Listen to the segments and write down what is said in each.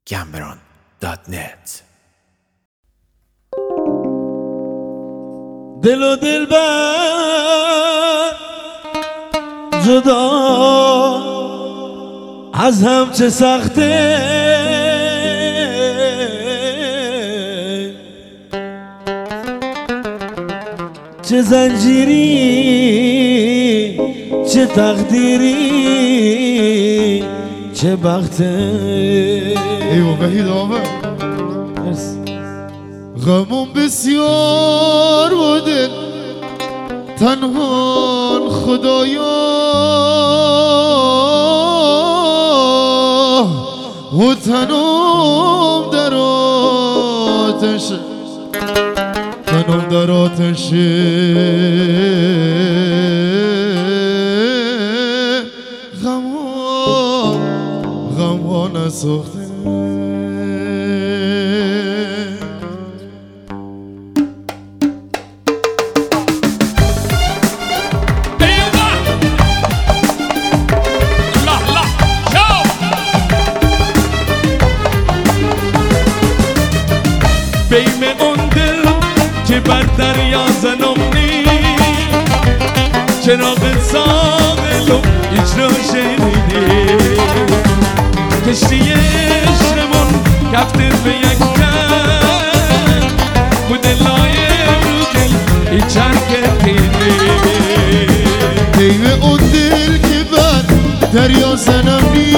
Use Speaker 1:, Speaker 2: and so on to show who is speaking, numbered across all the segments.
Speaker 1: gambron.net.
Speaker 2: دل و دلبر جدا از هم چه سخته، چه زنجیری چه تقدیری چه بخته.
Speaker 3: ایوه وحید آمه غمم بسیار بوده تنها خدایا و تنم در آتش غمها نساخته.
Speaker 2: بیم اون دل که بر دریا زنمنی چراغ ساغلم هیچ رو شنیدی، کشتی عشقمون کفته به یک کن بود لایم رو دل هیچ حرکت دیدی.
Speaker 3: بیم اون دل که بر دریا زنمنی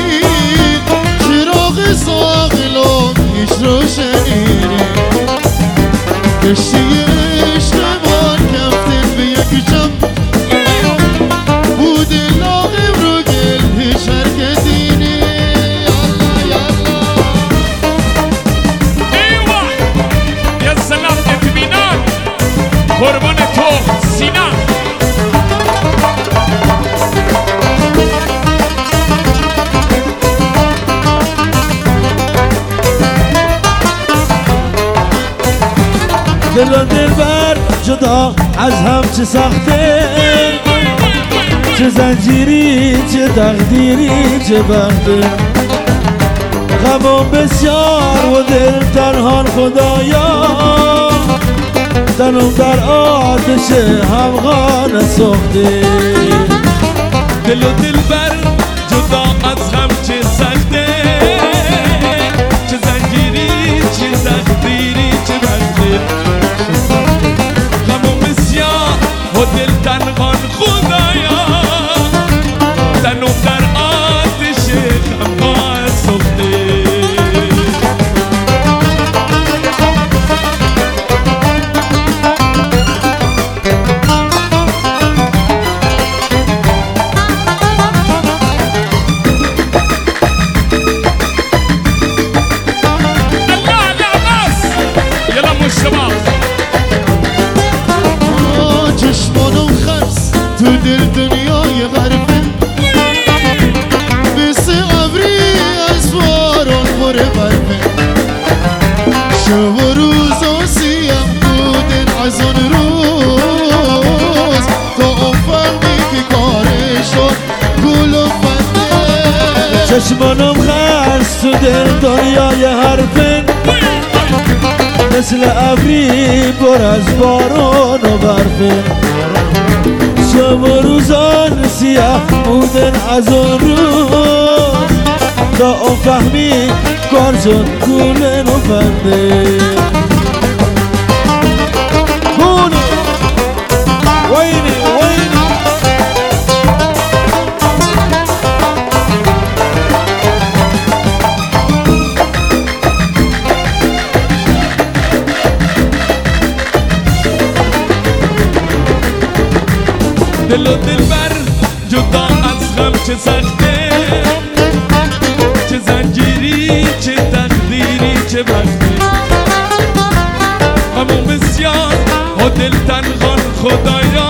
Speaker 3: چراغ ساغلم هیچ رو شنیدی، کشتی عشقمان کفتن به یک جمع بود لاغم رو گل هیچ حرکتی نی. یالا
Speaker 2: ایوه یه سلام اطمینان قربان تو سینا. دل و دلبر جدا از هم چه سخته، چه زنجیری چه تقدیری چه بخته. غمم بسیار و دل تنها خدایا، تنم در آتش همغان سوخته. دل و دلبر جدا از هم چه سخته، چه زنجیری چه تقدیری چه بخته. و دل تنهان خدایا، تنم در آتش غمها سوخته. یلا مشتبه
Speaker 3: تو دل دنیای غربه مثل ابری از باران پر برفه، شب و روز سیاه بودن از اون روز تا اون فهمی که کارش شد گل و فنده.
Speaker 2: چشمانم خرس تو دل دنیای حرفن مثل ابری پر از باران و برفه، شب و روزان سیاه بودن از اون روز تا اون فهمی کار شد گلن و فنده. گونه وینی دل و دلبر جدا از غم چه سخته، چه زنجیری چه تقدیری چه بخته. غمم بسیار و دل تنهان خدایا،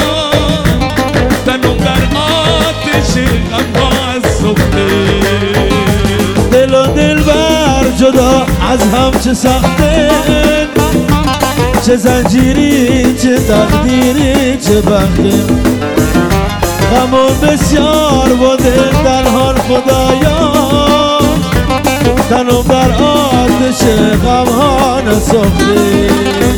Speaker 2: تنم در آتش غمها سوخته. دل و دلبر جدا از هم چه سخته، چه زنجیری چه تقدیری چه بخته. غمم بسیار و دل تنها خدایا،
Speaker 1: تنم در آتش غم ها نسوختی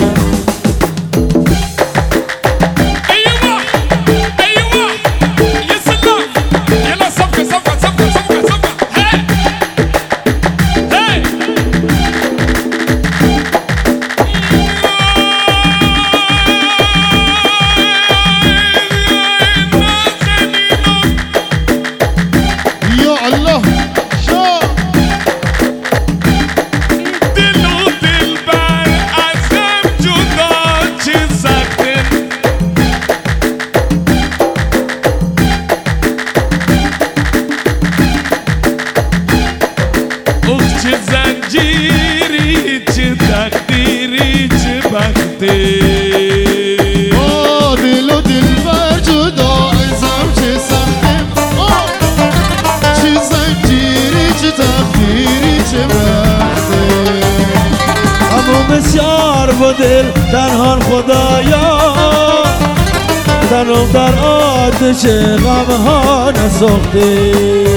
Speaker 1: بسیار و دل تنها خدایا تنم در آتش غم ها نسوختی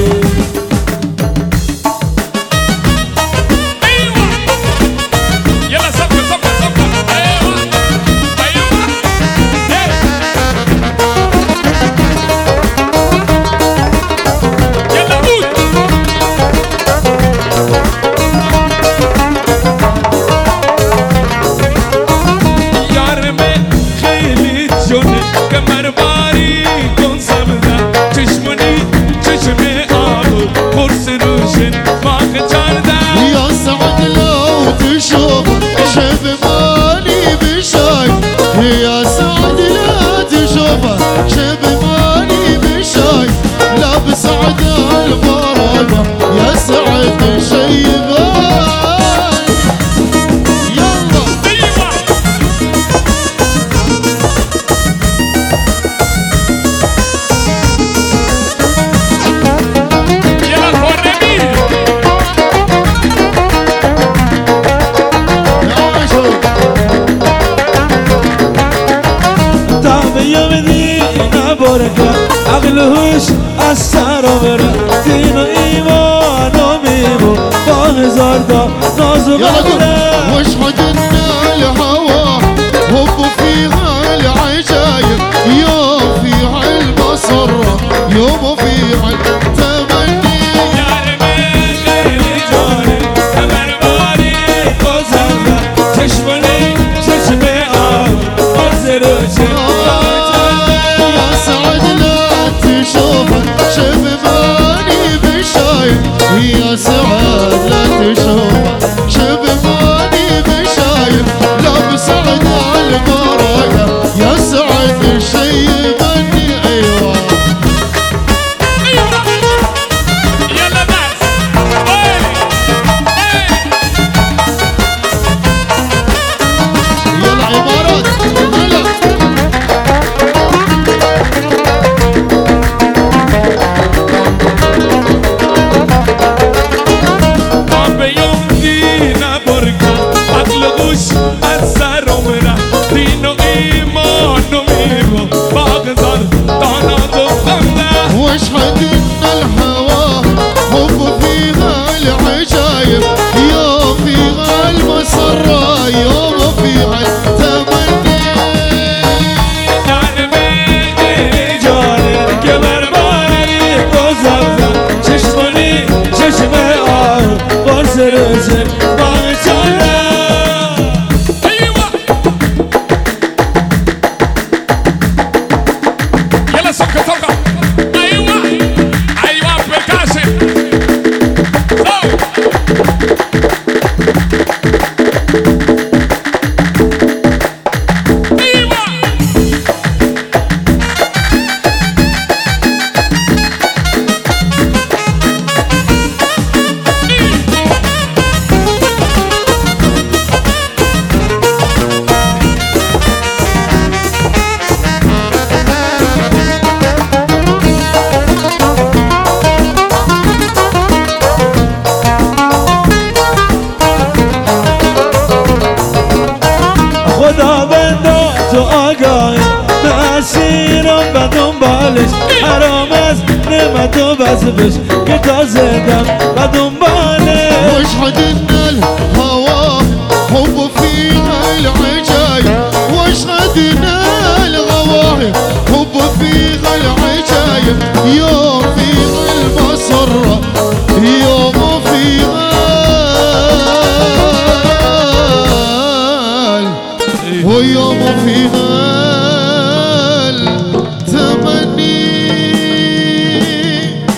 Speaker 1: عقلهوش از سر آوره دین و ایمان و میمون با هزار دا ناز و غمره
Speaker 3: واشهدنا الهوى حب فيها العجايب يوم فيها المسرة يوم فيها التمني
Speaker 2: يا ربي غيري جاري أمرباري وزنة تشمني تشمي أرزرشي
Speaker 3: يا سعد لا تشوف شبماني بشايف لا بسعد على المرايا يا سعد شيبني ايوه
Speaker 2: يلا ناس
Speaker 3: يلا عبارات يلا
Speaker 1: حرام است نعمت و وظیفش که تازه دم و دنباله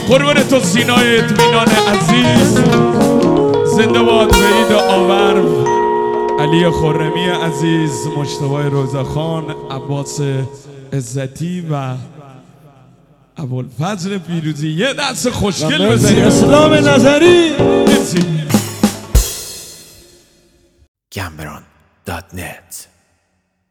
Speaker 2: قربان تو سینای اطمینان عزیز. زنده باد وحید آورم، علی خرمی عزیز، مجتبی روزخان، عباس عزتی و ابوالفضل پیروزی. یه دست خوشگل بزنید.
Speaker 1: اسلام نظری.
Speaker 2: مرسی.
Speaker 4: Cameron.net